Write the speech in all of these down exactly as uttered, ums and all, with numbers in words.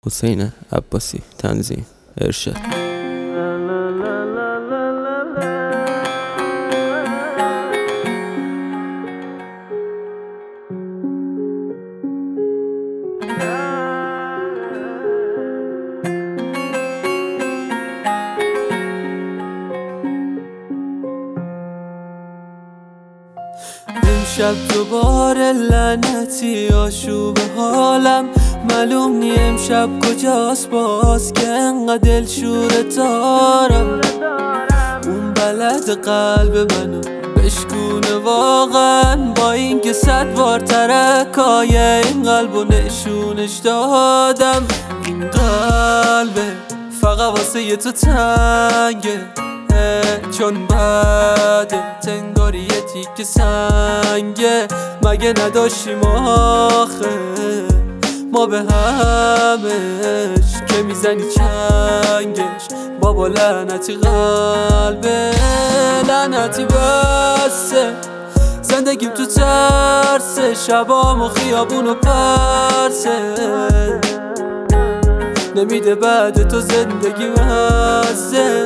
حسین عباسی. تنظیم ارشاد. امشب دوباره لعنتی آشوب حالم معلوم نی امشب کجاست باز که انقدر دلشوره دارم. اون بلد قلب منو بشکونه واقعا با این که صد بار ترکای این قلبو نشونش دادم. این قلبه فقط واسه یه تو تنگه چون بعد تنگاری یه تیک سنگه. مگه نداشتیم آخه ما به همش که میزنی چنگش بابا لعنتی قلبه لعنتی بسه زندگیم تو ترسه شبام و خیابون و پرسه نمیده بعد تو زندگی مزه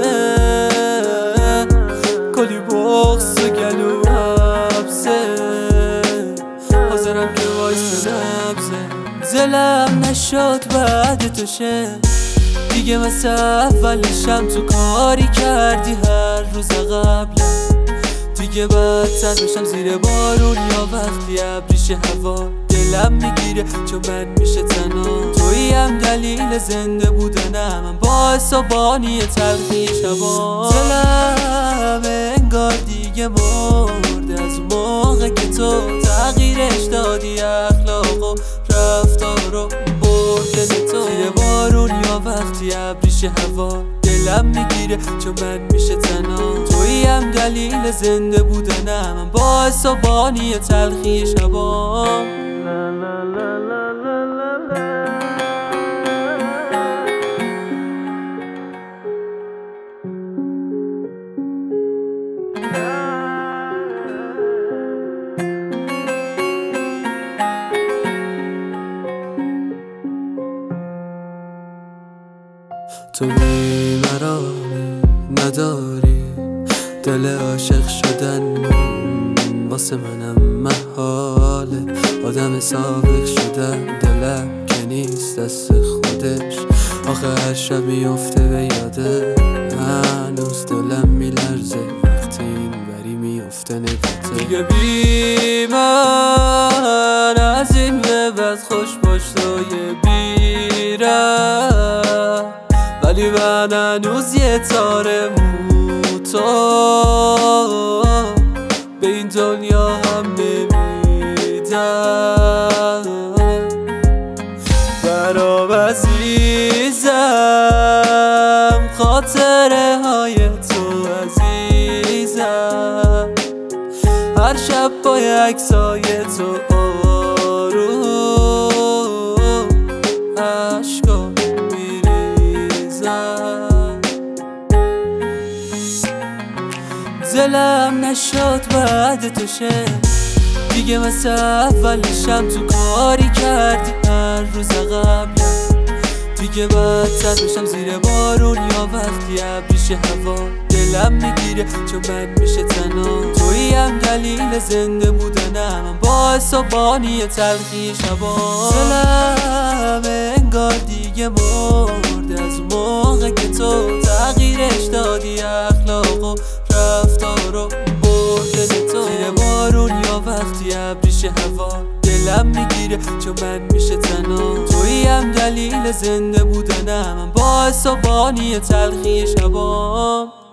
کلی بغض و گلو حبسه حاضرم که وایس نبزه دلم نشد بعد تو شه دیگه مثل اولشم تو کاری کردی هر روز قبلم دیگه بدتر بشم زیر بارون یا وقتی ابریش هوا دلم میگیره چون من میشه تنها توییم دلیل زنده بودنم من باعث و بانی تلخی شبا دلم انگار دیگه مرده از اون موقع که تو تغییرش دادی اخلاق و رفتار رو برده تو زیر بارون یا وقتی ابریش هوا دلم میگیره چون من میشه تنها توییم دلیل زنده بودنم من باعث و بانی تلخی شبام. تو بی مرامی نداری دل عاشق شدن واسه منم محاله آدم سابق شدن دلم که نیست دست خودش آخه هر شب میفته به یاده هنوز دلم میلرزه وقتی این بری میفته نگاته دیگه بی من از این به بعد خوش باش توی بیرم ولی من هنوز یه تاره موتا به این دنیا هم نمیدم برام عزیزم خاطره های تو عزیزم هر شب با عکسای تو آروم عشقا دلم نشد بعد تو شه دیگه مثل اولشم تو کاری کردی هر روز قبلم دیگه بدتر بشم زیر بارون یا وقتی ابریش هوا دلم میگیره چون من میشه تنها توییم دلیل زنده بودنم من باعث و بانی تلخی شبا دلم انگار دیگه مرده از اون موقع که تو تغییرش دادی اخلاق و رفتار رو برده تو زیر بارون یا وقتی ابریش هوا دلم میگیره چون من میشه تنها توییم دلیل زنده بودنم من باعث و بانی تلخی شبام.